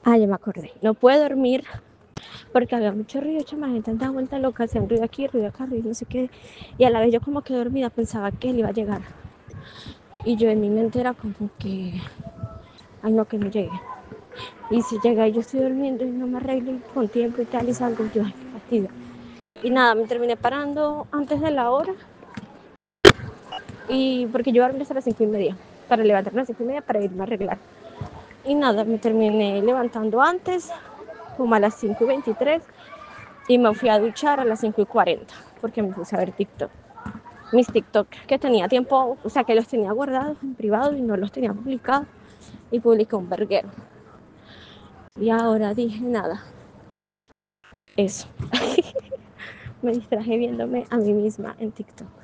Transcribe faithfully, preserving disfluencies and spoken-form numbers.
Ah, ya me acordé. No pude dormir porque había mucho ruido, chama, gente andaba vuelta loca, hacían ruido aquí, ruido acá, ruido no sé qué. Y a la vez yo como que dormida pensaba que él iba a llegar. Y yo en mi mente era como que, ay no, que no llegue. Y si llega y yo estoy durmiendo y no me arreglo y con tiempo y tal y salgo, yo, ay, qué fastidio. Y nada, me terminé parando antes de la hora. Y porque yo iba a dormir hasta las cinco y media, para levantarme a las cinco y media para irme a arreglar. Y nada, me terminé levantando antes, como a las cinco y veintitrés. Y me fui a duchar a las cinco y cuarenta, porque me puse a ver TikTok. Mis TikTok que tenía tiempo, o sea, que los tenía guardados en privado y no los tenía publicados. Y publiqué un verguero. Y ahora dije, nada, eso. Me distraje viéndome a mí misma en TikTok.